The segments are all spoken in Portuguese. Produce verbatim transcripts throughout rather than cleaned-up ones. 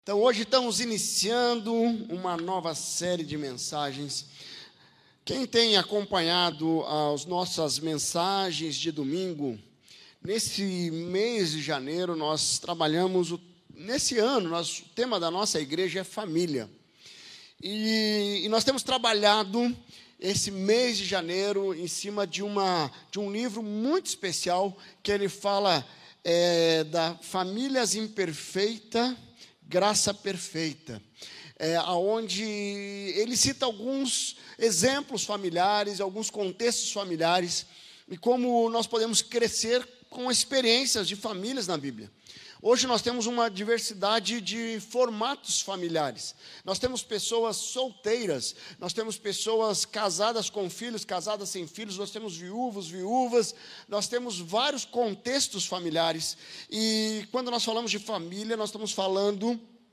Então, hoje estamos iniciando uma nova série de mensagens. Quem tem acompanhado as nossas mensagens de domingo, nesse mês de janeiro, nós trabalhamos, o, nesse ano, nós, o tema da nossa igreja é família. E, e nós temos trabalhado esse mês de janeiro em cima de, uma, de um livro muito especial, que ele fala é, da Famílias Imperfeita, Graça Perfeita, é, onde ele cita alguns exemplos familiares, alguns contextos familiares, e como nós podemos crescer com experiências de famílias na Bíblia. Hoje nós temos uma diversidade de formatos familiares. Nós temos pessoas solteiras, nós temos pessoas casadas com filhos, casadas sem filhos, nós temos viúvos, viúvas, nós temos vários contextos familiares. E quando nós falamos de família, nós estamos falando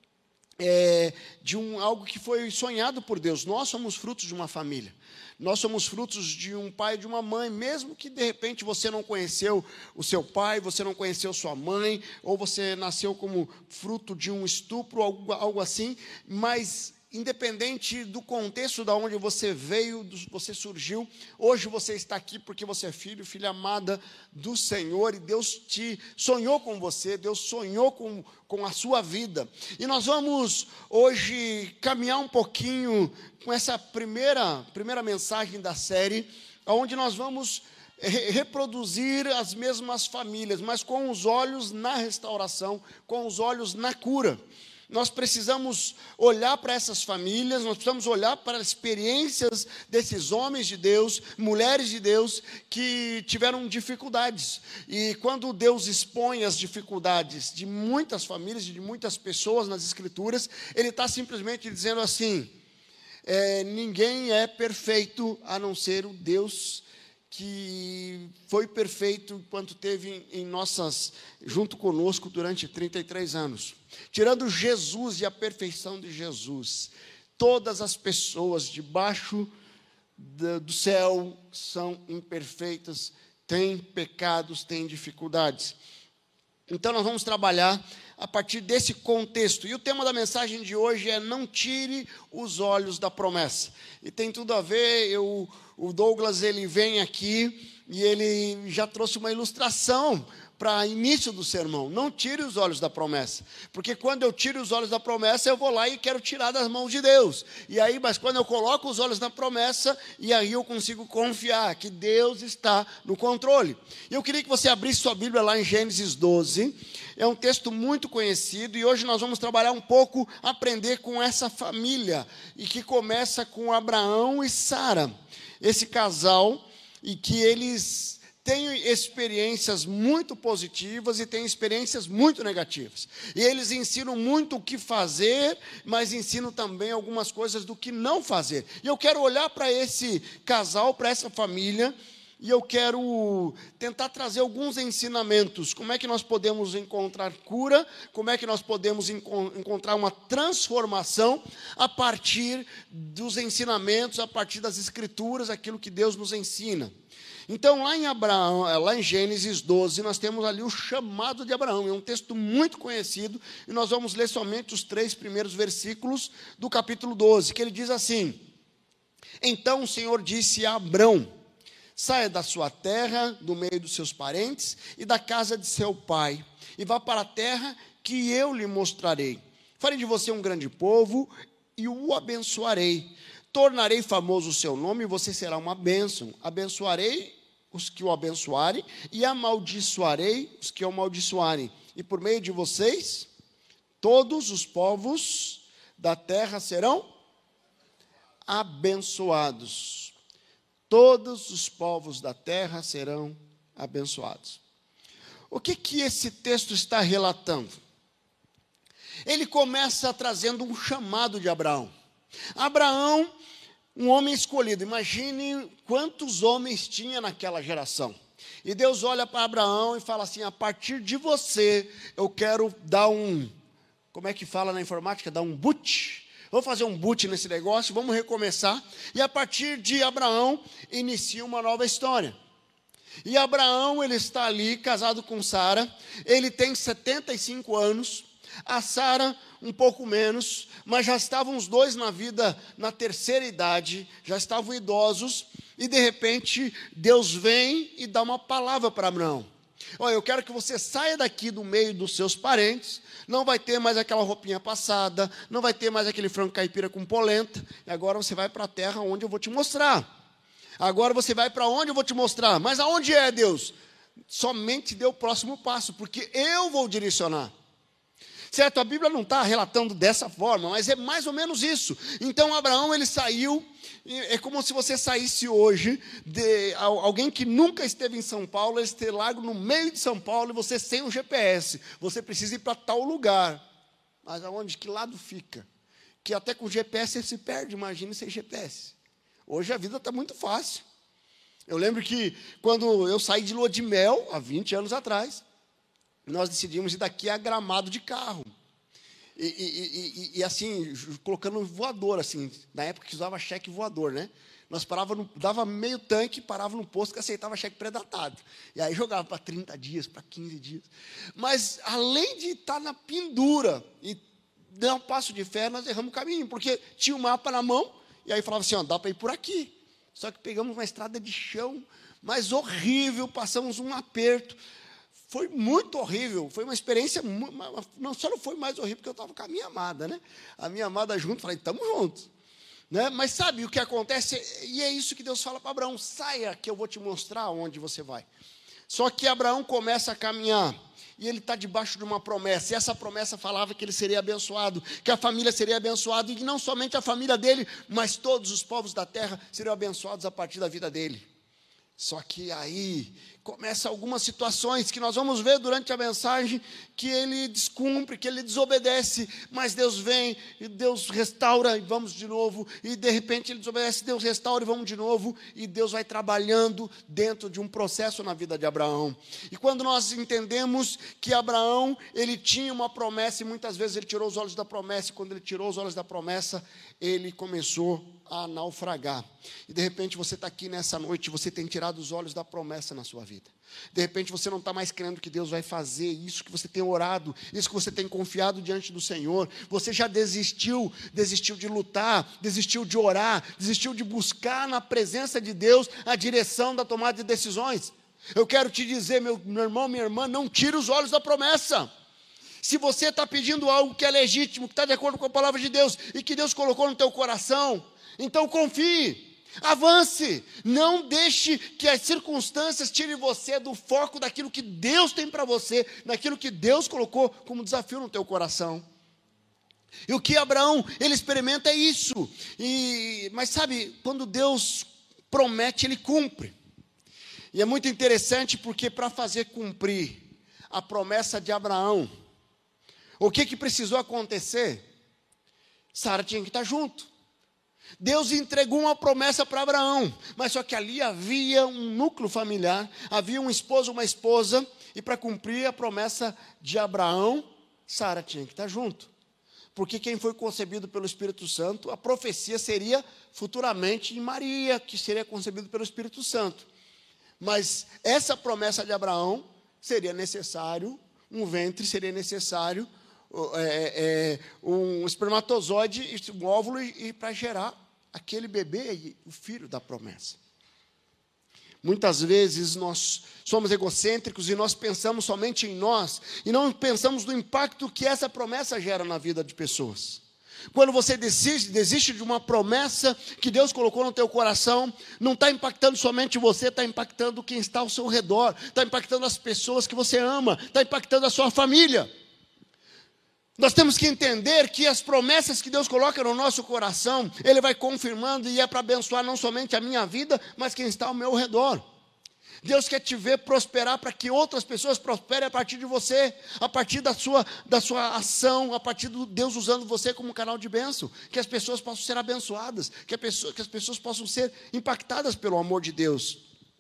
é, de um, algo que foi sonhado por Deus. Nós somos frutos de uma família. Nós somos frutos de um pai e de uma mãe, mesmo que de repente você não conheceu o seu pai, você não conheceu sua mãe, ou você nasceu como fruto de um estupro, algo, algo assim, mas independente do contexto de onde você veio, você surgiu, hoje você está aqui porque você é filho, filha amada do Senhor, e Deus te sonhou com você, Deus sonhou com, com a sua vida. E nós vamos hoje caminhar um pouquinho com essa primeira, primeira mensagem da série, onde nós vamos re- reproduzir as mesmas famílias, mas com os olhos na restauração, com os olhos na cura. Nós precisamos olhar para essas famílias, nós precisamos olhar para as experiências desses homens de Deus, mulheres de Deus, que tiveram dificuldades. E quando Deus expõe as dificuldades de muitas famílias, de muitas pessoas nas Escrituras, Ele está simplesmente dizendo assim, é, ninguém é perfeito a não ser o Deus que foi perfeito enquanto teve em nossas, junto conosco durante trinta e três anos. Tirando Jesus e a perfeição de Jesus, todas as pessoas debaixo do céu são imperfeitas, têm pecados, têm dificuldades. Então nós vamos trabalhar a partir desse contexto. E o tema da mensagem de hoje é não tire os olhos da promessa. E tem tudo a ver, eu, o Douglas ele vem aqui e ele já trouxe uma ilustração para início do sermão. Não tire os olhos da promessa, porque quando eu tiro os olhos da promessa, eu vou lá e quero tirar das mãos de Deus. E aí, mas quando eu coloco os olhos na promessa, e aí eu consigo confiar que Deus está no controle. E eu queria que você abrisse sua Bíblia lá em Gênesis doze. É um texto muito conhecido e hoje nós vamos trabalhar um pouco, aprender com essa família, e que começa com Abraão e Sara, esse casal, e que eles têm experiências muito positivas e têm experiências muito negativas. E eles ensinam muito o que fazer, mas ensinam também algumas coisas do que não fazer. E eu quero olhar para esse casal, para essa família, e eu quero tentar trazer alguns ensinamentos. Como é que nós podemos encontrar cura? Como é que nós podemos enco- encontrar uma transformação a partir dos ensinamentos, a partir das Escrituras, aquilo que Deus nos ensina. Então, lá em Abraão, lá em Gênesis doze, nós temos ali o chamado de Abraão. É um texto muito conhecido, e nós vamos ler somente os três primeiros versículos do capítulo doze, que ele diz assim: Então o Senhor disse a Abrão, saia da sua terra, do meio dos seus parentes e da casa de seu pai, e vá para a terra que eu lhe mostrarei. Farei de você um grande povo e o abençoarei. Tornarei famoso o seu nome e você será uma bênção. Abençoarei os que o abençoarem e amaldiçoarei os que o amaldiçoarem. E por meio de vocês, todos os povos da terra serão abençoados. Todos os povos da terra serão abençoados. O que que esse texto está relatando? Ele começa trazendo um chamado de Abraão. Abraão, um homem escolhido. Imagine quantos homens tinha naquela geração. E Deus olha para Abraão e fala assim: a partir de você, eu quero dar um, como é que fala na informática? Dar um boot. Vou fazer um boot nesse negócio, vamos recomeçar. E a partir de Abraão, inicia uma nova história. E Abraão, ele está ali, casado com Sara, ele tem setenta e cinco anos. A Sara, um pouco menos, mas já estavam os dois na vida, na terceira idade, já estavam idosos, e de repente, Deus vem e dá uma palavra para Abraão. Olha, eu quero que você saia daqui do meio dos seus parentes, não vai ter mais aquela roupinha passada, não vai ter mais aquele frango caipira com polenta, e agora você vai para a terra onde eu vou te mostrar. Agora você vai para onde eu vou te mostrar. Mas aonde é, Deus? Somente dê o próximo passo, porque eu vou direcionar. Certo, a Bíblia não está relatando dessa forma, mas é mais ou menos isso. Então Abraão, ele saiu, é como se você saísse hoje, de alguém que nunca esteve em São Paulo, ele esteja largo no meio de São Paulo, e você sem um G P S, você precisa ir para tal lugar. Mas aonde, que lado fica? Que até com G P S você se perde, imagine sem G P S. Hoje a vida está muito fácil. Eu lembro que quando eu saí de lua de mel, há vinte anos atrás, nós decidimos ir daqui a Gramado de carro. E, e, e, e assim, colocando voador, assim, na época que usava cheque voador, né? Nós parávamos, dava meio tanque, parava no posto que aceitava cheque pré-datado. E aí jogava para trinta dias, para quinze dias. Mas, além de estar na pendura e dar um passo de fé, nós erramos o caminho, porque tinha o mapa na mão, e aí falava assim, ó, dá para ir por aqui. Só que pegamos uma estrada de chão, mas horrível, passamos um aperto. Foi muito horrível, foi uma experiência, não, só não foi mais horrível porque eu estava com a minha amada, né? A minha amada junto, falei, estamos juntos. Né? Mas sabe o que acontece? E é isso que Deus fala para Abraão, saia que eu vou te mostrar onde você vai. Só que Abraão começa a caminhar, e ele está debaixo de uma promessa, e essa promessa falava que ele seria abençoado, que a família seria abençoada, e que não somente a família dele, mas todos os povos da terra seriam abençoados a partir da vida dele. Só que aí começam algumas situações que nós vamos ver durante a mensagem, que ele descumpre, que ele desobedece, mas Deus vem, e Deus restaura, e vamos de novo, e de repente ele desobedece, Deus restaura, e vamos de novo, e Deus vai trabalhando dentro de um processo na vida de Abraão. E quando nós entendemos que Abraão, ele tinha uma promessa, e muitas vezes ele tirou os olhos da promessa, e quando ele tirou os olhos da promessa, ele começou a naufragar. E de repente você está aqui nessa noite, você tem tirado os olhos da promessa na sua vida. De repente você não está mais crendo que Deus vai fazer isso que você tem orado, isso que você tem confiado diante do Senhor. Você já desistiu, desistiu de lutar, desistiu de orar, desistiu de buscar na presença de Deus a direção da tomada de decisões. Eu quero te dizer, meu, meu irmão, minha irmã, não tire os olhos da promessa. Se você está pedindo algo que é legítimo, que está de acordo com a palavra de Deus, e que Deus colocou no teu coração, então confie, avance, não deixe que as circunstâncias tirem você do foco daquilo que Deus tem para você, daquilo que Deus colocou como desafio no teu coração. E o que Abraão, ele experimenta é isso, e, mas sabe, quando Deus promete, ele cumpre. E é muito interessante porque para fazer cumprir a promessa de Abraão, o que que precisou acontecer? Sara tinha que estar junto. Deus entregou uma promessa para Abraão, mas só que ali havia um núcleo familiar, havia um esposo, uma esposa, e para cumprir a promessa de Abraão, Sara tinha que estar junto. Porque quem foi concebido pelo Espírito Santo, a profecia seria futuramente em Maria, que seria concebido pelo Espírito Santo. Mas essa promessa de Abraão, seria necessário, um ventre seria necessário, É, é, um espermatozoide, um óvulo, e, e para gerar aquele bebê, o filho da promessa. Muitas vezes nós somos egocêntricos e nós pensamos somente em nós, e não pensamos no impacto que essa promessa gera na vida de pessoas. Quando você desiste, desiste de uma promessa que Deus colocou no teu coração, não está impactando somente você, está impactando quem está ao seu redor, está impactando as pessoas que você ama, está impactando a sua família. Nós temos que entender que as promessas que Deus coloca no nosso coração, Ele vai confirmando, e é para abençoar não somente a minha vida, mas quem está ao meu redor. Deus quer te ver prosperar para que outras pessoas prosperem a partir de você, a partir da sua, da sua ação, a partir de Deus usando você como um canal de bênção, que as pessoas possam ser abençoadas, que, a pessoa, que as pessoas possam ser impactadas pelo amor de Deus.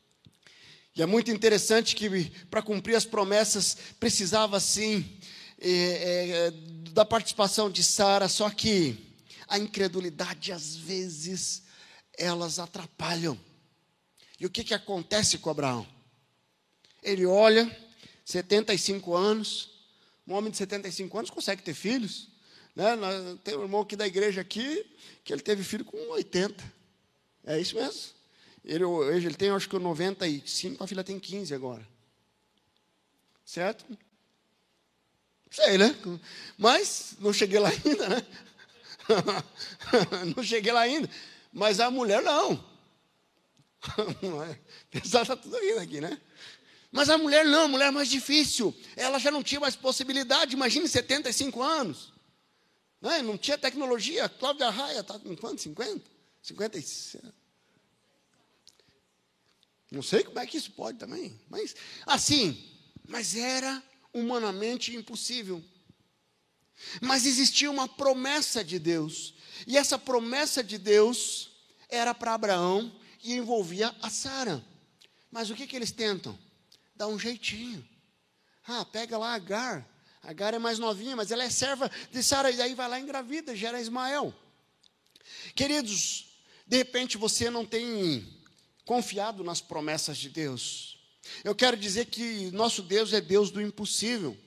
E é muito interessante que para cumprir as promessas precisava sim É, é, da participação de Sara, só que a incredulidade às vezes elas atrapalham. E o que que acontece com Abraão? Ele olha, setenta e cinco anos, Um homem de setenta e cinco anos consegue ter filhos. Né? Tem um irmão aqui da igreja aqui, que ele teve filho com oitenta. É isso mesmo. Ele, hoje ele tem, acho que noventa e cinco, a filha tem quinze agora. Certo? Sei, né? Mas não cheguei lá ainda, né? Não cheguei lá ainda. Mas a mulher não. Pessoal está tudo rindo aqui, né? Mas a mulher não, a mulher é mais difícil. Ela já não tinha mais possibilidade. Imagine setenta e cinco anos. Não, não tinha tecnologia. Cláudia Raia está com quanto? cinquenta? cinquenta e sete. Não sei como é que isso pode também. Mas, assim, mas era humanamente impossível. Mas existia uma promessa de Deus. E essa promessa de Deus era para Abraão e envolvia a Sara. Mas o que, que eles tentam? Dar um jeitinho. Ah, pega lá a Agar. A Agar é mais novinha, mas ela é serva de Sara. E aí vai lá e engravida, gera Ismael. Queridos, de repente você não tem confiado nas promessas de Deus. Eu quero dizer que nosso Deus é Deus do impossível.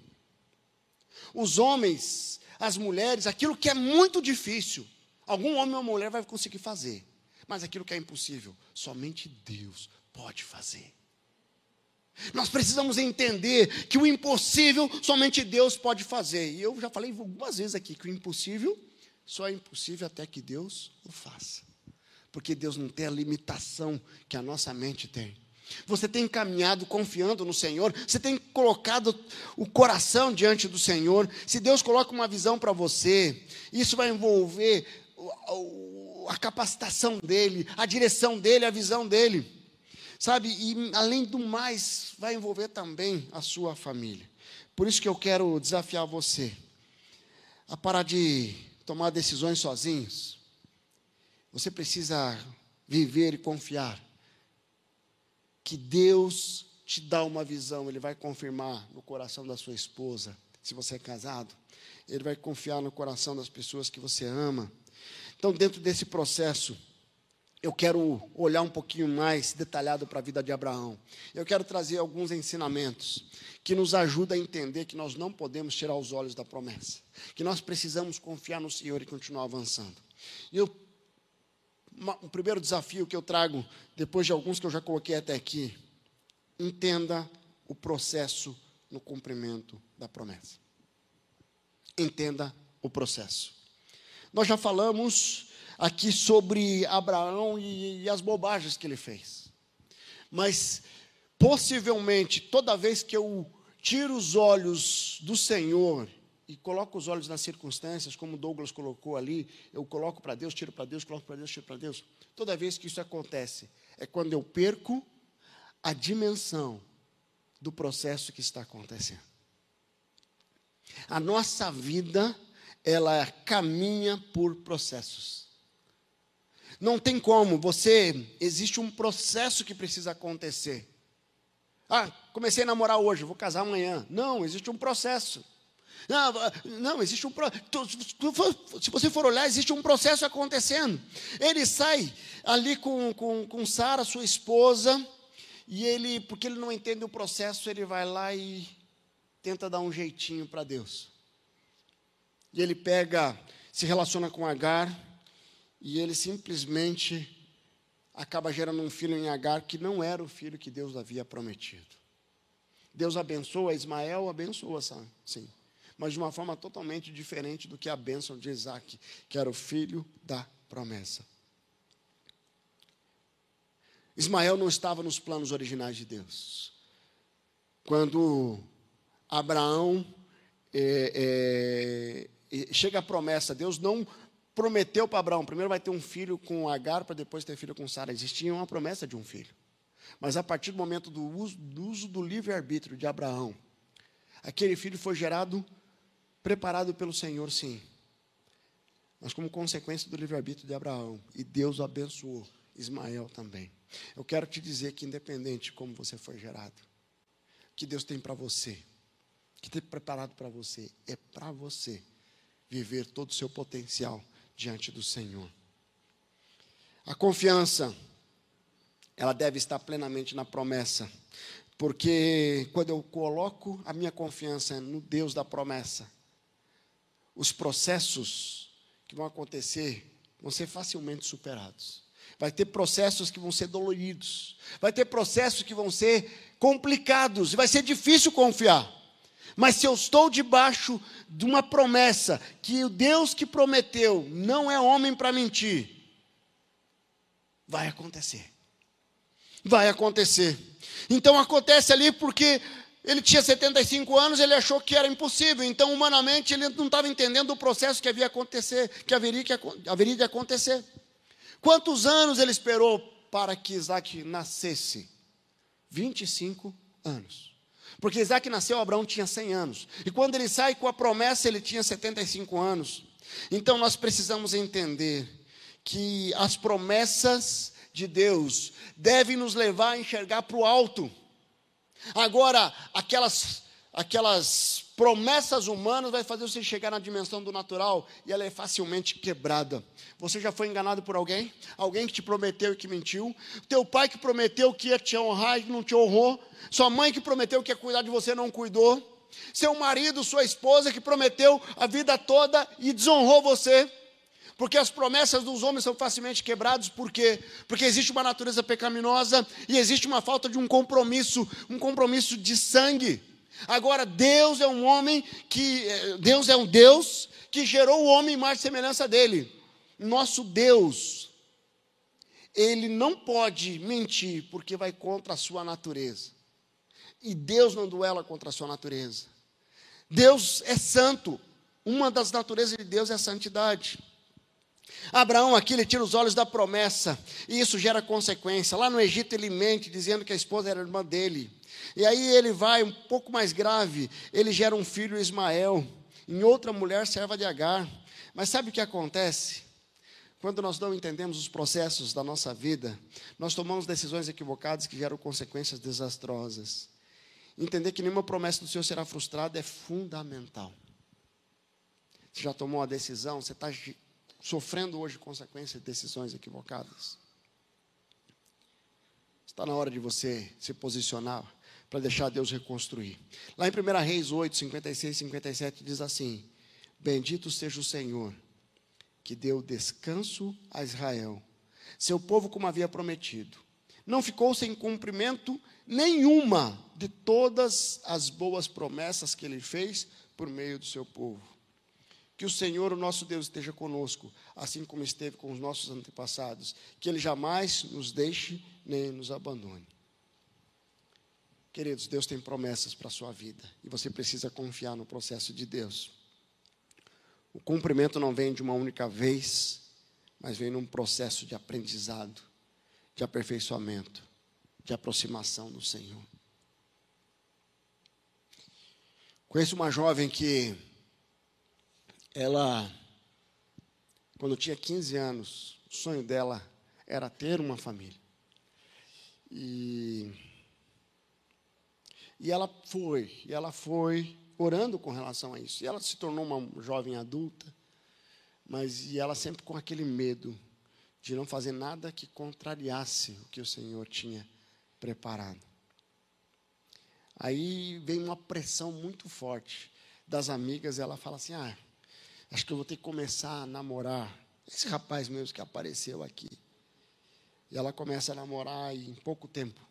Os homens, as mulheres, aquilo que é muito difícil, algum homem ou mulher vai conseguir fazer. Mas aquilo que é impossível, somente Deus pode fazer. Nós precisamos entender que o impossível, somente Deus pode fazer. E eu já falei algumas vezes aqui, que o impossível, só é impossível até que Deus o faça. Porque Deus não tem a limitação que a nossa mente tem. Você tem caminhado confiando no Senhor, você tem colocado o coração diante do Senhor. Se Deus coloca uma visão para você, isso vai envolver a capacitação dEle, a direção dEle, a visão dEle. Sabe, e além do mais, vai envolver também a sua família. Por isso que eu quero desafiar você a parar de tomar decisões sozinhos. Você precisa viver e confiar que Deus te dá uma visão. Ele vai confirmar no coração da sua esposa, se você é casado. Ele vai confiar no coração das pessoas que você ama. Então, dentro desse processo, eu quero olhar um pouquinho mais detalhado para a vida de Abraão. Eu quero trazer alguns ensinamentos que nos ajudam a entender que nós não podemos tirar os olhos da promessa, que nós precisamos confiar no Senhor e continuar avançando. E eu, uma, o primeiro desafio que eu trago, depois de alguns que eu já coloquei até aqui, entenda o processo no cumprimento da promessa. Entenda o processo. Nós já falamos aqui sobre Abraão e, e as bobagens que ele fez. Mas, possivelmente, toda vez que eu tiro os olhos do Senhor e coloco os olhos nas circunstâncias, como Douglas colocou ali, eu coloco para Deus, tiro para Deus, coloco para Deus, tiro para Deus. Toda vez que isso acontece, é quando eu perco a dimensão do processo que está acontecendo. A nossa vida, ela caminha por processos. Não tem como, você, existe um processo que precisa acontecer. Ah, comecei a namorar hoje, vou casar amanhã. Não, existe um processo. Não, não existe um processo. Se você for olhar, existe um processo acontecendo. Ele sai ali com, com, com Sara, sua esposa, e ele, porque ele não entende o processo, ele vai lá e tenta dar um jeitinho para Deus. E ele pega, se relaciona com Agar, e ele simplesmente acaba gerando um filho em Agar que não era o filho que Deus havia prometido. Deus abençoa Ismael, abençoa, sim, mas de uma forma totalmente diferente do que a bênção de Isaac, que era o filho da promessa. Ismael não estava nos planos originais de Deus. Quando Abraão é, é, chega a promessa, Deus não prometeu para Abraão, primeiro vai ter um filho com Agar, para depois ter filho com Sara. Existia uma promessa de um filho. Mas a partir do momento do uso do, uso do livre-arbítrio de Abraão, aquele filho foi gerado, preparado pelo Senhor, sim. Mas como consequência do livre-arbítrio de Abraão. E Deus abençoou Ismael também. Eu quero te dizer que independente de como você foi gerado, que Deus tem para você, que tem preparado para você, é para você viver todo o seu potencial diante do Senhor. A confiança, ela deve estar plenamente na promessa. Porque quando eu coloco a minha confiança no Deus da promessa, os processos que vão acontecer vão ser facilmente superados. Vai ter processos que vão ser doloridos, vai ter processos que vão ser complicados, e vai ser difícil confiar. Mas se eu estou debaixo de uma promessa, que o Deus que prometeu não é homem para mentir, vai acontecer. Vai acontecer. Então acontece ali porque ele tinha setenta e cinco anos, ele achou que era impossível. Então, humanamente, ele não estava entendendo o processo que havia acontecer, que haveria, que haveria de acontecer. Quantos anos ele esperou para que Isaac nascesse? vinte e cinco anos. Porque Isaac nasceu, Abraão tinha cem anos. E quando ele sai com a promessa, ele tinha setenta e cinco anos. Então, nós precisamos entender que as promessas de Deus devem nos levar a enxergar para o alto. Agora, aquelas, aquelas promessas humanas vai fazer você chegar na dimensão do natural e ela é facilmente quebrada. Você já foi enganado por alguém? Alguém que te prometeu e que mentiu? Teu pai que prometeu que ia te honrar e não te honrou? Sua mãe que prometeu que ia cuidar de você e não cuidou? Seu marido, sua esposa que prometeu a vida toda e desonrou você? Porque as promessas dos homens são facilmente quebradas, por quê? Porque existe uma natureza pecaminosa e existe uma falta de um compromisso, um compromisso de sangue. Agora, Deus é um homem que, Deus é um Deus que gerou o homem em imagem e semelhança dele. Nosso Deus, ele não pode mentir porque vai contra a sua natureza. E Deus não duela contra a sua natureza. Deus é santo. Uma das naturezas de Deus é a santidade. Abraão aqui, ele tira os olhos da promessa, e isso gera consequência. Lá no Egito ele mente, dizendo que a esposa era irmã dele. E aí ele vai um pouco mais grave, ele gera um filho, Ismael, em outra mulher, serva de Agar. Mas sabe o que acontece? Quando nós não entendemos os processos da nossa vida, nós tomamos decisões equivocadas que geram consequências desastrosas. Entender que nenhuma promessa do Senhor será frustrada é fundamental. Você já tomou a decisão, você está sofrendo hoje consequências de decisões equivocadas. Está na hora de você se posicionar para deixar Deus reconstruir. Lá em primeira Reis oito, cinquenta e seis e cinquenta e sete diz assim: bendito seja o Senhor, que deu descanso a Israel, seu povo como havia prometido. Não ficou sem cumprimento nenhuma de todas as boas promessas que ele fez por meio do seu povo. Que o Senhor, o nosso Deus, esteja conosco, assim como esteve com os nossos antepassados. Que Ele jamais nos deixe nem nos abandone. Queridos, Deus tem promessas para a sua vida. E você precisa confiar no processo de Deus. O cumprimento não vem de uma única vez, mas vem num processo de aprendizado, de aperfeiçoamento, de aproximação do Senhor. Conheço uma jovem que ela, quando tinha quinze anos, o sonho dela era ter uma família. E, e ela foi, e ela foi orando com relação a isso. E ela se tornou uma jovem adulta, mas e ela sempre com aquele medo de não fazer nada que contrariasse o que o Senhor tinha preparado. Aí vem uma pressão muito forte das amigas, ela fala assim: ah, acho que eu vou ter que começar a namorar esse rapaz mesmo que apareceu aqui. E ela começa a namorar e em pouco tempo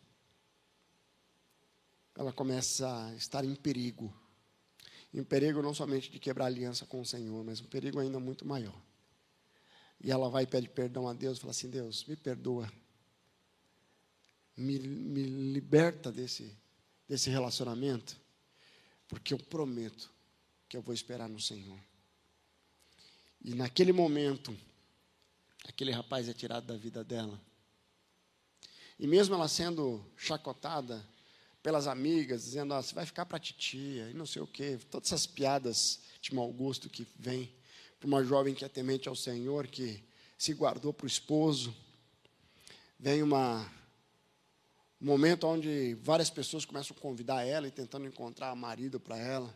ela começa a estar em perigo. Em perigo não somente de quebrar aliança com o Senhor, mas um perigo ainda muito maior. E ela vai e pede perdão a Deus, fala assim: Deus, me perdoa. Me, me liberta desse, desse relacionamento, porque eu prometo que eu vou esperar no Senhor. E naquele momento, aquele rapaz é tirado da vida dela. E mesmo ela sendo chacotada pelas amigas, dizendo: ah, você vai ficar para a titia, e não sei o quê, todas essas piadas de mau gosto que vem para uma jovem que é temente ao Senhor, que se guardou para o esposo. Vem uma, um momento onde várias pessoas começam a convidar ela e tentando encontrar marido para ela.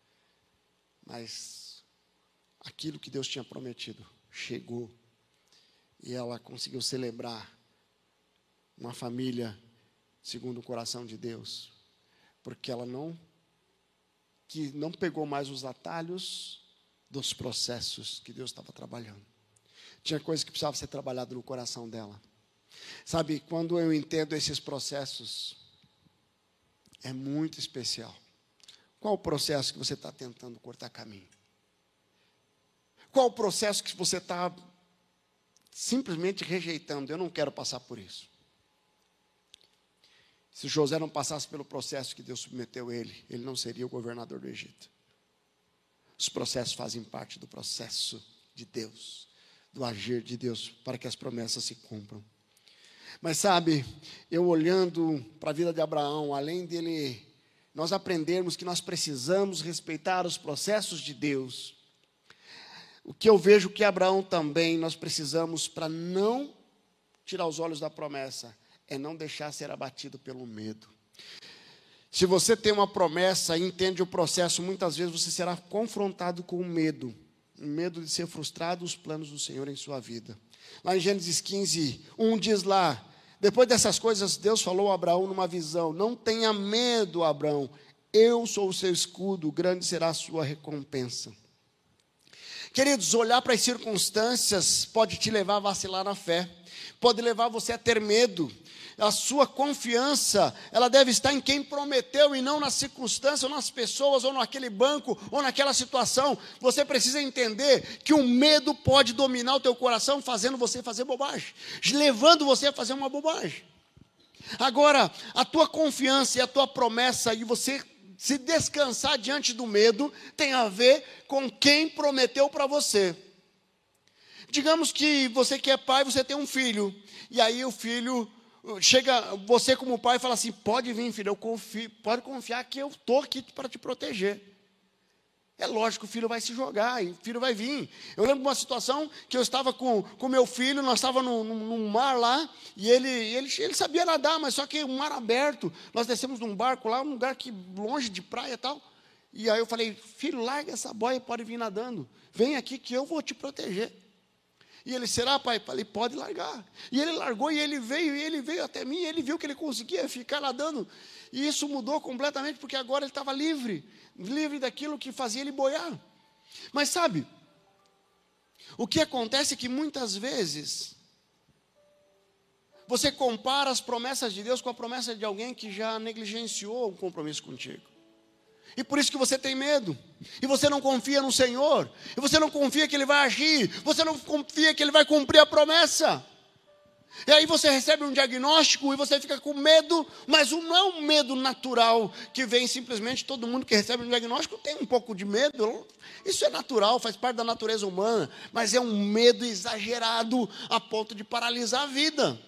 Mas aquilo que Deus tinha prometido chegou. E ela conseguiu celebrar uma família segundo o coração de Deus. Porque ela não, que não pegou mais os atalhos dos processos que Deus estava trabalhando. Tinha coisa que precisava ser trabalhada no coração dela. Sabe, quando eu entendo esses processos, é muito especial. Qual o processo que você está tentando cortar caminho? Qual o processo que você está simplesmente rejeitando? Eu não quero passar por isso. Se José não passasse pelo processo que Deus submeteu ele, ele não seria o governador do Egito. Os processos fazem parte do processo de Deus, do agir de Deus, para que as promessas se cumpram. Mas sabe, eu olhando para a vida de Abraão, além dele, nós aprendermos que nós precisamos respeitar os processos de Deus, o que eu vejo que Abraão também, nós precisamos, para não tirar os olhos da promessa, é não deixar ser abatido pelo medo. Se você tem uma promessa e entende o processo, muitas vezes você será confrontado com o medo, o medo de ser frustrado os planos do Senhor em sua vida. Lá em Gênesis quinze, um diz lá, depois dessas coisas, Deus falou a Abraão numa visão, não tenha medo, Abraão, eu sou o seu escudo, grande será a sua recompensa. Queridos, olhar para as circunstâncias pode te levar a vacilar na fé, pode levar você a ter medo. A sua confiança, ela deve estar em quem prometeu e não na circunstância, ou nas pessoas, ou naquele banco, ou naquela situação. Você precisa entender que o medo pode dominar o teu coração, fazendo você fazer bobagem, levando você a fazer uma bobagem. Agora, a tua confiança e a tua promessa, e você se descansar diante do medo, tem a ver com quem prometeu para você. Digamos que você que é pai, você tem um filho, e aí o filho chega, você como pai fala assim, pode vir filho, eu confio, pode confiar que eu estou aqui para te proteger. É lógico que o filho vai se jogar, e o filho vai vir. Eu lembro de uma situação que eu estava com o meu filho, nós estávamos num, num mar lá, e ele, ele, ele sabia nadar, mas só que um mar aberto, nós descemos num barco lá, um lugar que, longe de praia e tal, e aí eu falei, filho, larga essa boia, pode vir nadando, vem aqui que eu vou te proteger. E ele, será, pai? Falei, pode largar. E ele largou, e ele veio, e ele veio até mim, e ele viu que ele conseguia ficar nadando. E isso mudou completamente, porque agora ele estava livre, livre daquilo que fazia ele boiar. Mas sabe, o que acontece é que muitas vezes, você compara as promessas de Deus com a promessa de alguém que já negligenciou um compromisso contigo. E por isso que você tem medo, e você não confia no Senhor, e você não confia que Ele vai agir, você não confia que Ele vai cumprir a promessa. E aí você recebe um diagnóstico e você fica com medo, mas não é um medo natural, que vem simplesmente, todo mundo que recebe um diagnóstico tem um pouco de medo, isso é natural, faz parte da natureza humana, mas é um medo exagerado, a ponto de paralisar a vida.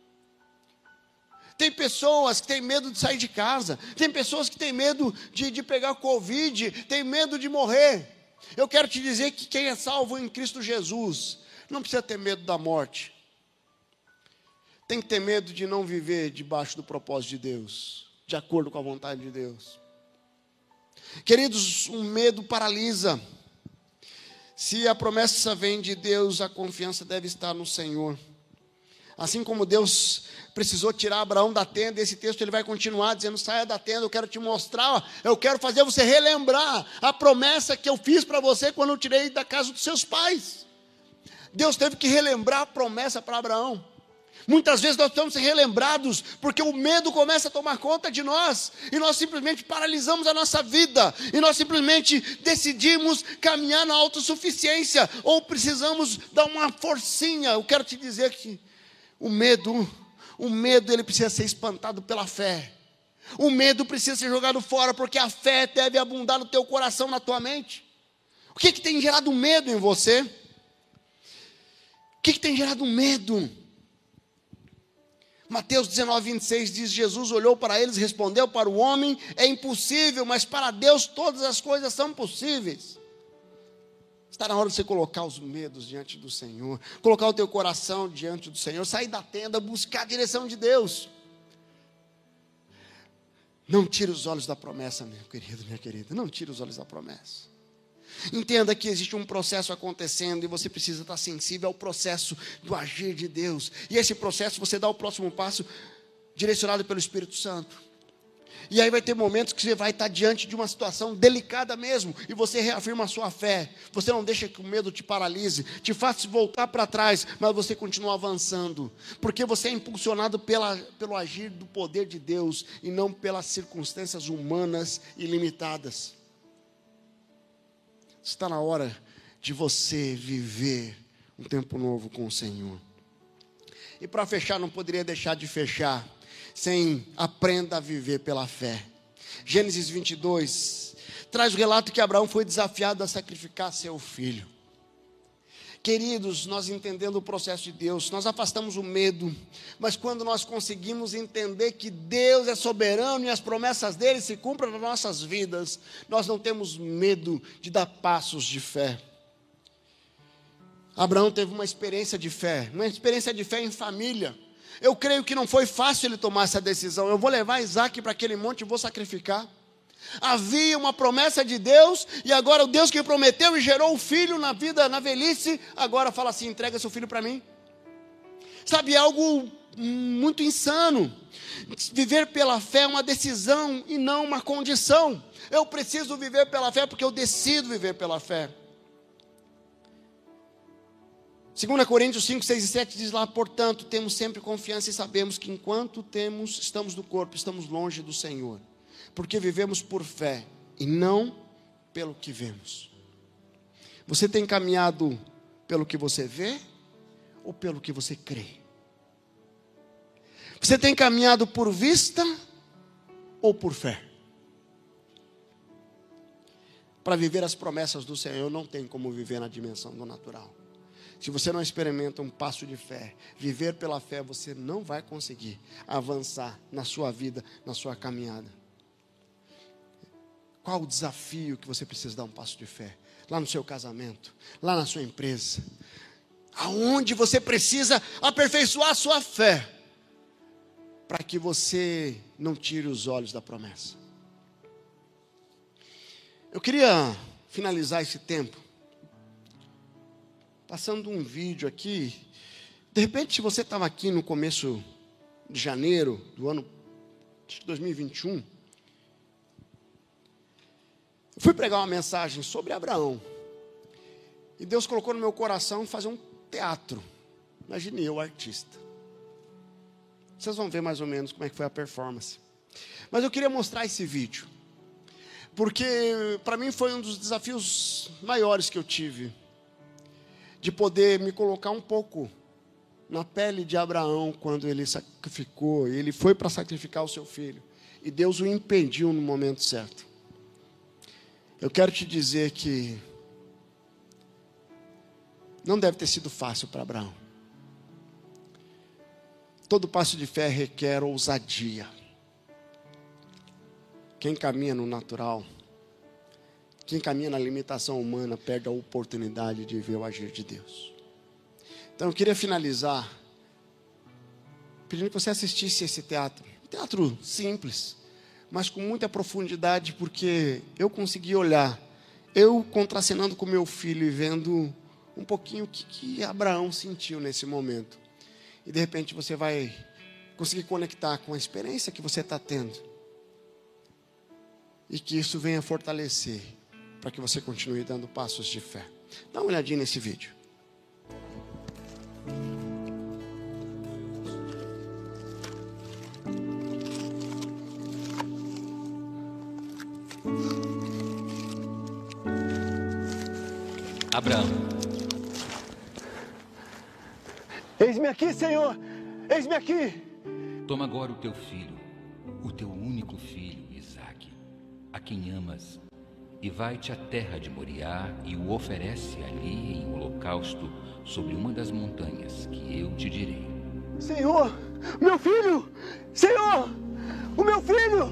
Tem pessoas que têm medo de sair de casa, tem pessoas que têm medo de, de pegar Covid, tem medo de morrer. Eu quero te dizer que quem é salvo em Cristo Jesus, não precisa ter medo da morte. Tem que ter medo de não viver debaixo do propósito de Deus, de acordo com a vontade de Deus. Queridos, o medo paralisa. Se a promessa vem de Deus, a confiança deve estar no Senhor. Assim como Deus precisou tirar Abraão da tenda, esse texto ele vai continuar dizendo, saia da tenda, eu quero te mostrar, eu quero fazer você relembrar a promessa que eu fiz para você quando eu tirei da casa dos seus pais. Deus teve que relembrar a promessa para Abraão. Muitas vezes nós estamos relembrados, porque o medo começa a tomar conta de nós, e nós simplesmente paralisamos a nossa vida, e nós simplesmente decidimos caminhar na autossuficiência, ou precisamos dar uma forcinha. Eu quero te dizer que o medo, o medo ele precisa ser espantado pela fé. O medo precisa ser jogado fora, porque a fé deve abundar no teu coração, na tua mente. O que, que tem gerado medo em você? O que, que tem gerado medo? Mateus dezenove, vinte e seis diz, Jesus olhou para eles e respondeu, para o homem é impossível, mas para Deus todas as coisas são possíveis. Está na hora de você colocar os medos diante do Senhor, colocar o teu coração diante do Senhor, sair da tenda, buscar a direção de Deus. Não tire os olhos da promessa, meu querido, minha querida, não tire os olhos da promessa. Entenda que existe um processo acontecendo e você precisa estar sensível ao processo do agir de Deus. E esse processo você dá o próximo passo direcionado pelo Espírito Santo. E aí vai ter momentos que você vai estar diante de uma situação delicada mesmo, e você reafirma a sua fé. Você não deixa que o medo te paralise, te faça voltar para trás, mas você continua avançando, porque você é impulsionado pela, pelo agir do poder de Deus, e não pelas circunstâncias humanas e limitadas. Está na hora de você viver um tempo novo com o Senhor. E para fechar, não poderia deixar de fechar sem aprenda a viver pela fé. Gênesis vinte e dois traz o relato que Abraão foi desafiado a sacrificar seu filho. Queridos, nós entendendo o processo de Deus, nós afastamos o medo, mas quando nós conseguimos entender que Deus é soberano e as promessas dele se cumprem nas nossas vidas, nós não temos medo de dar passos de fé. Abraão teve uma experiência de fé, uma experiência de fé em família. Eu creio que não foi fácil ele tomar essa decisão. Eu vou levar Isaac para aquele monte e vou sacrificar. Havia uma promessa de Deus, e agora o Deus que prometeu e gerou o filho na vida, na velhice, agora fala assim: entrega seu filho para mim. Sabe, é algo muito insano. Viver pela fé é uma decisão e não uma condição. Eu preciso viver pela fé porque eu decido viver pela fé. dois Coríntios cinco, seis e sete diz lá: portanto, temos sempre confiança e sabemos que enquanto temos, estamos no corpo, estamos longe do Senhor, porque vivemos por fé e não pelo que vemos. Você tem caminhado pelo que você vê ou pelo que você crê? Você tem caminhado por vista ou por fé? Para viver as promessas do Senhor, não tem como viver na dimensão do natural. Se você não experimenta um passo de fé, viver pela fé, você não vai conseguir avançar na sua vida, na sua caminhada. Qual o desafio que você precisa dar um passo de fé? Lá no seu casamento, lá na sua empresa. Aonde você precisa aperfeiçoar a sua fé, para que você não tire os olhos da promessa. Eu queria finalizar esse tempo passando um vídeo aqui. De repente, se você estava aqui no começo de janeiro do ano de dois mil e vinte e um, eu fui pregar uma mensagem sobre Abraão, e Deus colocou no meu coração fazer um teatro. Imaginei eu, artista. Vocês vão ver mais ou menos como é que foi a performance. Mas eu queria mostrar esse vídeo, porque para mim foi um dos desafios maiores que eu tive, de poder me colocar um pouco na pele de Abraão, quando ele sacrificou, ele foi para sacrificar o seu filho, e Deus o impediu no momento certo. Eu quero te dizer que não deve ter sido fácil para Abraão. Todo passo de fé requer ousadia. Quem caminha no natural, quem caminha na limitação humana, perde a oportunidade de ver o agir de Deus. Então eu queria finalizar pedindo que você assistisse esse teatro. Um teatro simples, mas com muita profundidade, porque eu consegui olhar, eu contracenando com meu filho e vendo um pouquinho o que, que Abraão sentiu nesse momento. E de repente você vai conseguir conectar com a experiência que você está tendo, e que isso venha fortalecer, para que você continue dando passos de fé. Dá uma olhadinha nesse vídeo. Abraão. Eis-me aqui, Senhor. Eis-me aqui. Toma agora o teu filho, o teu único filho, Isaque, a quem amas, e vai-te à terra de Moriá e o oferece ali em holocausto sobre uma das montanhas que eu te direi. Senhor, meu filho! Senhor, o meu filho!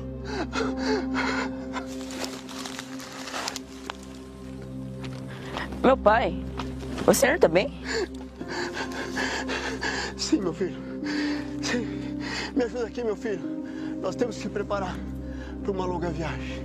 Meu pai, você não está bem? Sim, meu filho. Sim. Me ajuda aqui, meu filho. Nós temos que se preparar para uma longa viagem.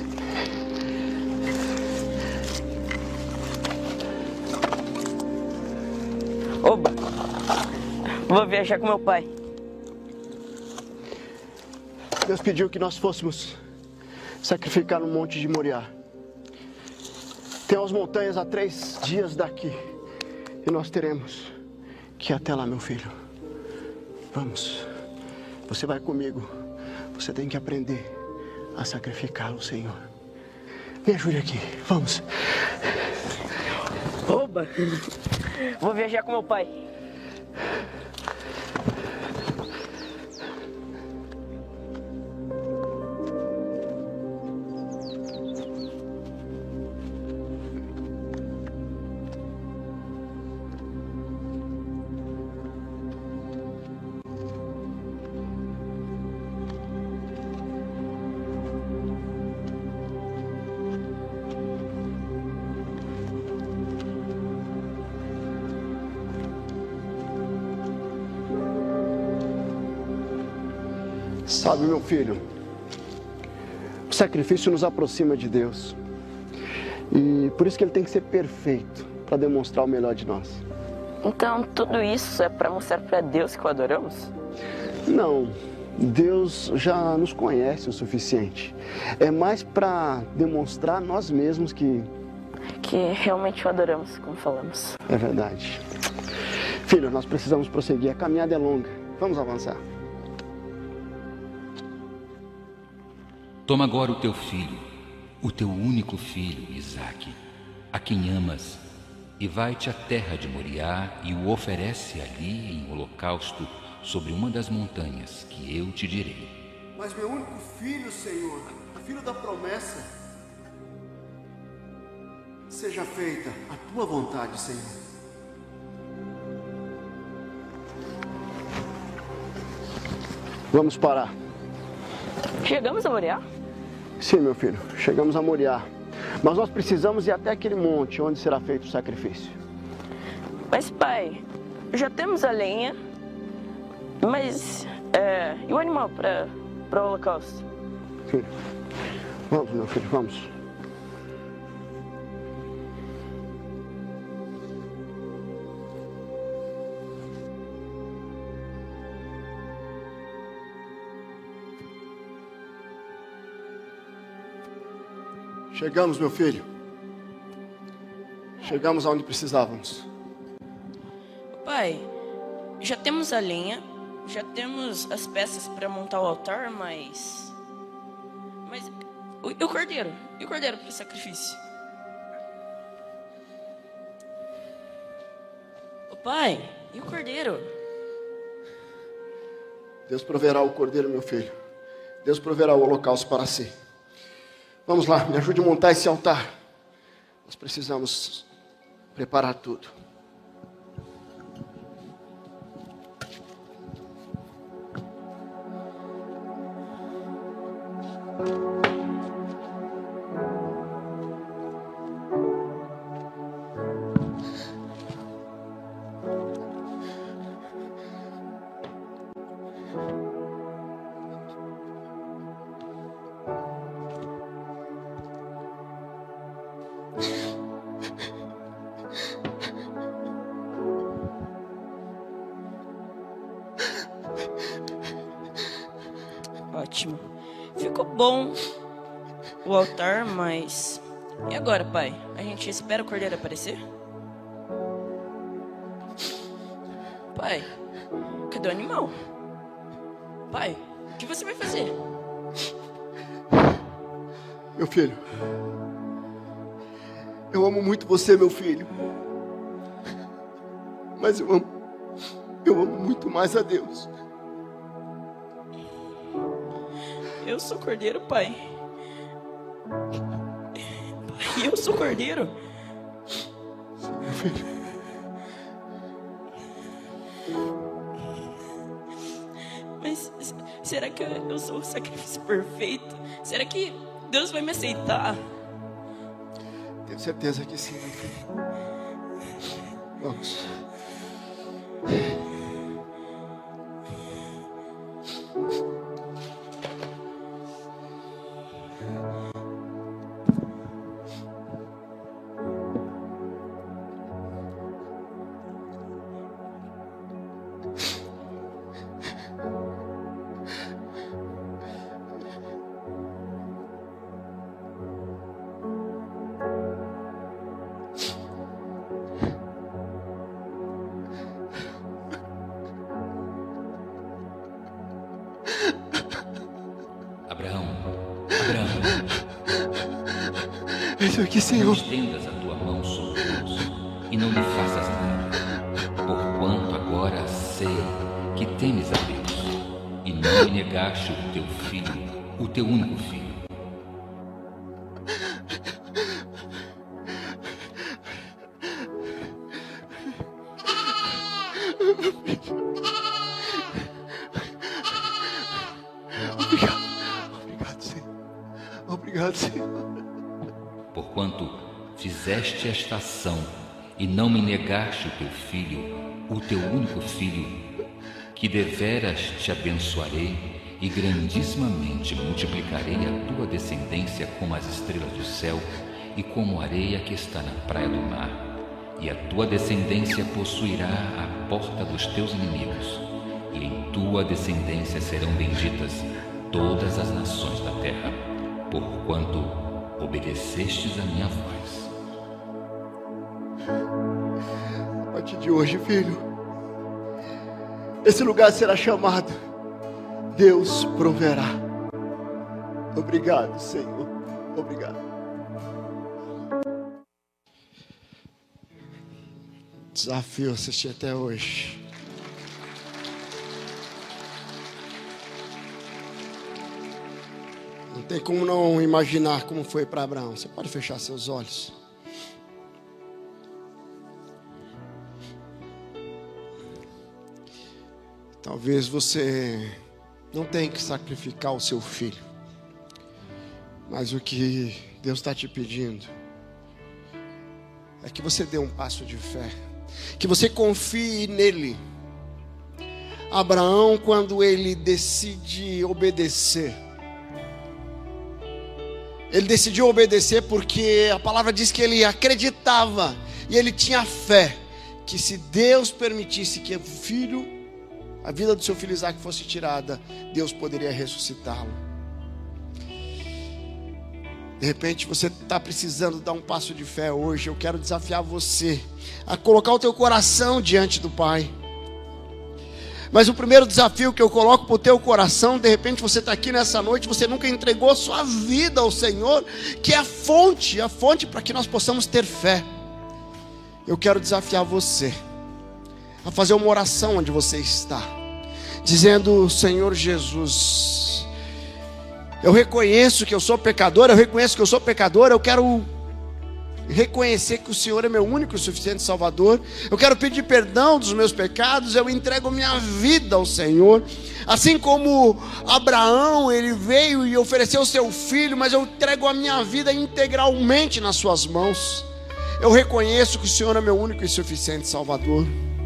Oba! Vou viajar com meu pai. Deus pediu que nós fôssemos sacrificar no monte de Moriá. Tem as montanhas a três dias daqui. E nós teremos que ir até lá, meu filho. Vamos. Você vai comigo. Você tem que aprender a sacrificar o Senhor. Me ajude aqui. Vamos. Oba! Vou viajar com meu pai. Sabe, meu filho, o sacrifício nos aproxima de Deus. E por isso que ele tem que ser perfeito, para demonstrar o melhor de nós. Então, tudo isso é para mostrar para Deus que o adoramos? Não, Deus já nos conhece o suficiente. É mais para demonstrar a nós mesmos que... Que realmente o adoramos, como falamos. É verdade. Filho, nós precisamos prosseguir, a caminhada é longa. Vamos avançar. Toma agora o teu filho, o teu único filho, Isaque, a quem amas, e vai-te à terra de Moriá e o oferece ali em holocausto sobre uma das montanhas que eu te direi. Mas meu único filho, Senhor, o filho da promessa, seja feita a tua vontade, Senhor. Vamos parar. Chegamos a Moriá? Sim, meu filho, chegamos a Moriá. Mas nós precisamos ir até aquele monte onde será feito o sacrifício. Mas, pai, já temos a lenha, mas é, e o animal para o holocausto? Filho, vamos, meu filho, vamos. Chegamos, meu filho. Chegamos aonde precisávamos. Pai, já temos a lenha, já temos as peças para montar o altar, mas... Mas o, e o cordeiro? E o cordeiro para o sacrifício? O pai, e o cordeiro? Deus proverá o cordeiro, meu filho. Deus proverá o holocausto para si. Vamos lá, me ajude a montar esse altar. Nós precisamos preparar tudo. Ótimo. Ficou bom o altar, mas... E agora, pai? A gente espera o cordeiro aparecer? Pai, cadê o animal? Pai, o que você vai fazer? Meu filho, eu amo muito você, meu filho. Mas eu amo, eu amo muito mais a Deus. Eu sou cordeiro, pai. Pai, eu sou cordeiro. Sim, meu filho. Mas será que eu sou o sacrifício perfeito? Será que Deus vai me aceitar? Tenho certeza que sim, meu filho. Vamos. Eis-me aqui, Senhor. Não estendas a tua mão sobre eles e não lhe faças nada, porquanto agora sei que temes a Deus e não me negaste o teu filho, o teu único filho. Obrigado, obrigado, Senhor. Obrigado, Senhor. Porquanto fizeste esta ação e não me negaste o teu filho, o teu único filho, que deveras te abençoarei e grandissimamente multiplicarei a tua descendência como as estrelas do céu e como a areia que está na praia do mar. E a tua descendência possuirá a porta dos teus inimigos, e em tua descendência serão benditas todas as nações da terra, porquanto obedecestes a minha voz. A partir de hoje, filho, esse lugar será chamado Deus Proverá. Obrigado, Senhor. Obrigado. Desafio assistir até hoje. Não tem como não imaginar como foi para Abraão. Você pode fechar seus olhos. Talvez você não tenha que sacrificar o seu filho, mas o que Deus está te pedindo é que você dê um passo de fé, que você confie nele. Abraão, quando ele decide obedecer, ele decidiu obedecer porque a palavra diz que ele acreditava e ele tinha fé que se Deus permitisse que o filho, a vida do seu filho Isaque fosse tirada, Deus poderia ressuscitá-lo. De repente você está precisando dar um passo de fé hoje. Eu quero desafiar você a colocar o teu coração diante do Pai. Mas o primeiro desafio que eu coloco para o teu coração, de repente você está aqui nessa noite, você nunca entregou a sua vida ao Senhor, que é a fonte, a fonte para que nós possamos ter fé. Eu quero desafiar você a fazer uma oração onde você está, dizendo: Senhor Jesus, eu reconheço que eu sou pecador, eu reconheço que eu sou pecador, eu quero reconhecer que o Senhor é meu único e suficiente Salvador, eu quero pedir perdão dos meus pecados, eu entrego minha vida ao Senhor, assim como Abraão, ele veio e ofereceu o seu filho, mas eu entrego a minha vida integralmente nas suas mãos. Eu reconheço que o Senhor é meu único e suficiente Salvador.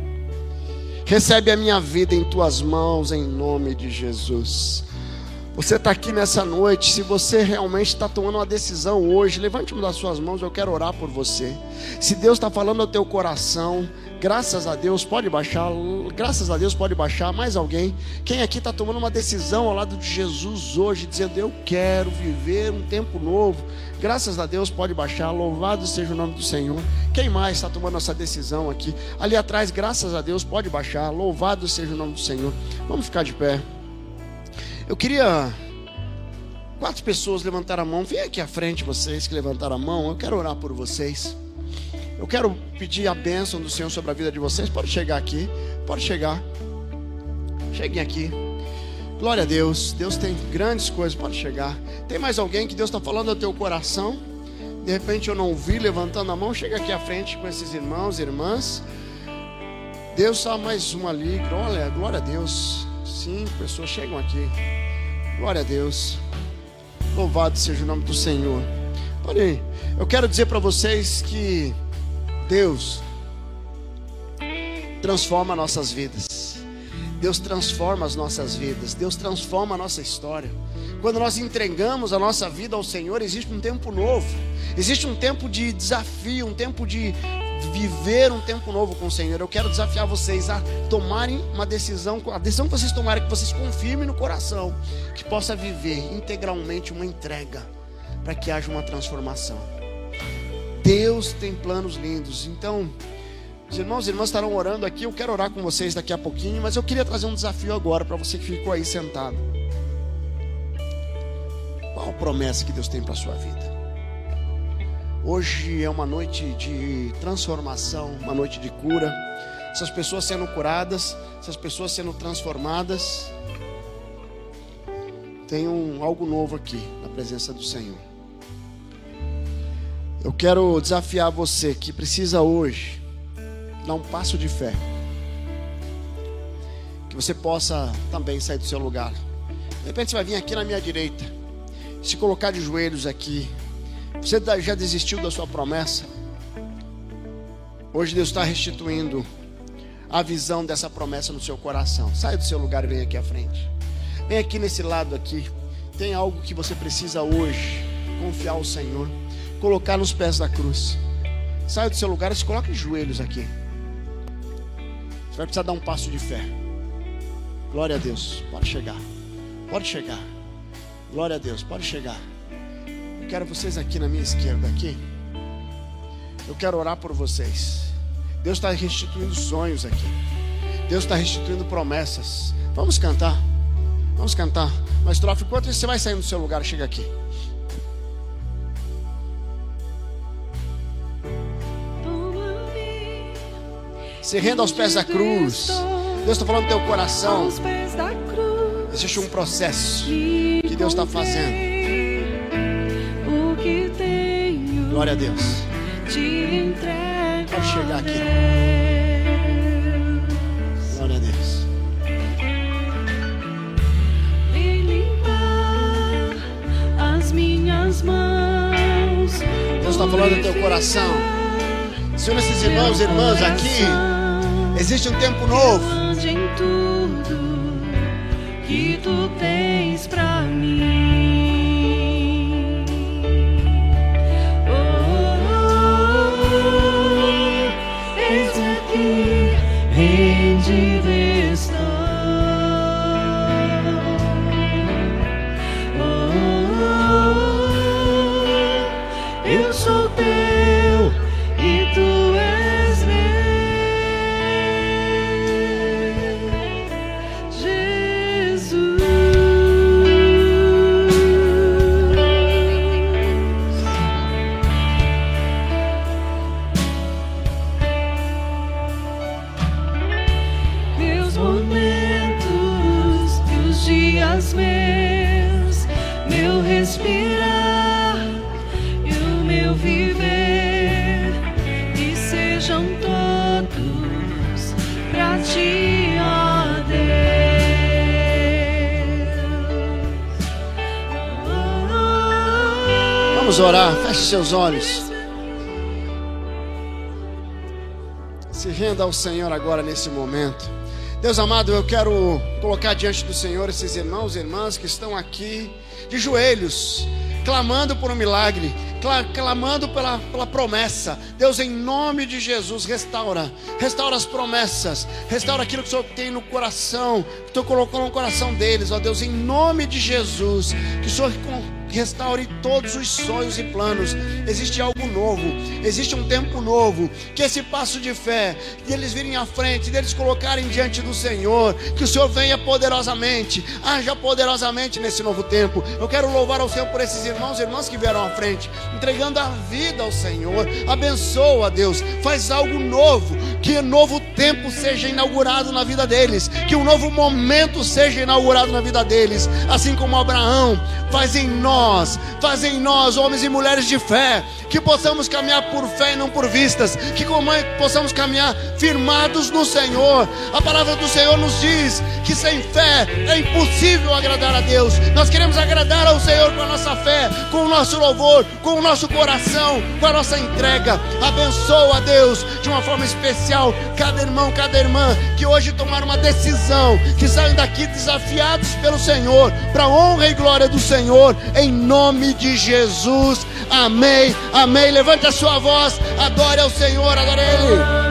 Recebe a minha vida em tuas mãos, em nome de Jesus. Você está aqui nessa noite, se você realmente está tomando uma decisão hoje, levante uma das suas mãos, eu quero orar por você. Se Deus está falando ao teu coração, graças a Deus, pode baixar, graças a Deus pode baixar, mais alguém? Quem aqui está tomando uma decisão ao lado de Jesus hoje, dizendo: eu quero viver um tempo novo? Graças a Deus pode baixar, louvado seja o nome do Senhor. Quem mais está tomando essa decisão aqui? Ali atrás, graças a Deus pode baixar, louvado seja o nome do Senhor. Vamos ficar de pé. Eu queria quatro pessoas levantar a mão. Vem aqui à frente, vocês que levantaram a mão. Eu quero orar por vocês. Eu quero pedir a bênção do Senhor sobre a vida de vocês. Pode chegar aqui, pode chegar. Cheguem aqui. Glória a Deus. Deus tem grandes coisas, pode chegar. Tem mais alguém que Deus está falando ao teu coração? De repente eu não vi levantando a mão. Chega aqui à frente com esses irmãos e irmãs. Deus está mais uma ali. Glória, glória a Deus. Cinco pessoas chegam aqui. Glória a Deus. Louvado seja o nome do Senhor. Olha aí, eu quero dizer para vocês que Deus transforma nossas vidas. Deus transforma as nossas vidas. Deus transforma a nossa história. Quando nós entregamos a nossa vida ao Senhor, existe um tempo novo. Existe um tempo de desafio, um tempo de viver um tempo novo com o Senhor. Eu quero desafiar vocês a tomarem uma decisão. A decisão que vocês tomarem, que vocês confirmem no coração, que possa viver integralmente uma entrega, para que haja uma transformação. Deus tem planos lindos. Então, os irmãos e irmãs estarão orando aqui. Eu quero orar com vocês daqui a pouquinho, mas eu queria trazer um desafio agora para você que ficou aí sentado. Qual a promessa que Deus tem para a sua vida? Hoje é uma noite de transformação, uma noite de cura. Essas pessoas sendo curadas, essas pessoas sendo transformadas. Tem um, algo novo aqui na presença do Senhor. Eu quero desafiar você que precisa hoje dar um passo de fé. Que você possa também sair do seu lugar. De repente você vai vir aqui na minha direita, se colocar de joelhos aqui. Você já desistiu da sua promessa? Hoje Deus está restituindo a visão dessa promessa no seu coração. Sai do seu lugar e vem aqui à frente. Vem aqui nesse lado aqui. Tem algo que você precisa hoje confiar ao Senhor, colocar nos pés da cruz. Sai do seu lugar e se coloque de joelhos aqui. Você vai precisar dar um passo de fé. Glória a Deus, pode chegar. Pode chegar. Glória a Deus, pode chegar. Eu quero vocês aqui na minha esquerda aqui. Eu quero orar por vocês. Deus está restituindo sonhos aqui. Deus está restituindo promessas. Vamos cantar. Vamos cantar. Mas trofe, enquanto você vai saindo do seu lugar, chega aqui. Se renda aos pés da cruz. Deus está falando no teu coração. Existe um processo que Deus está fazendo. Glória a Deus. Pode chegar aqui. Glória a Deus. Vem limpar as minhas mãos. Deus está falando no teu coração. Senhor, esses irmãos e irmãs aqui, existe um tempo novo. Em tudo que tu tens pra mim. Rendido estou, oh, eu sou teu e tu és meu, Jesus. Meus, meu respirar e o meu viver, e sejam todos pra ti, ó Deus. Vamos orar, feche seus olhos. Se renda ao Senhor agora nesse momento. Deus amado, eu quero colocar diante do Senhor esses irmãos e irmãs que estão aqui de joelhos, clamando por um milagre, clamando pela, pela promessa. Deus, em nome de Jesus, restaura, restaura as promessas, restaura aquilo que o Senhor tem no coração, que o Senhor colocou no coração deles, ó Deus, em nome de Jesus, que o Senhor restaure todos os sonhos e planos. Existe algo novo, existe um tempo novo, que esse passo de fé, de eles virem à frente, deles colocarem diante do Senhor, que o Senhor venha poderosamente, haja poderosamente nesse novo tempo. Eu quero louvar ao Senhor por esses irmãos e irmãs que vieram à frente, entregando a vida ao Senhor. Abençoa, Deus, faz algo novo, que um novo tempo seja inaugurado na vida deles, que um novo momento seja inaugurado na vida deles, assim como Abraão. Faz em nós, faz em nós, homens e mulheres de fé, que possamos caminhar por fé e não por vistas, que possamos caminhar firmados no Senhor. A palavra do Senhor nos diz que sem fé é impossível agradar a Deus. Nós queremos agradar ao Senhor com a nossa fé, com o nosso louvor, com o nosso coração, com a nossa entrega. Abençoa, Deus, de uma forma especial cada irmão, cada irmã que hoje tomaram uma decisão, que saem daqui desafiados pelo Senhor, para a honra e glória do Senhor, em nome de Jesus. Amém, amém. Levante a sua voz, adore ao Senhor, adore Ele.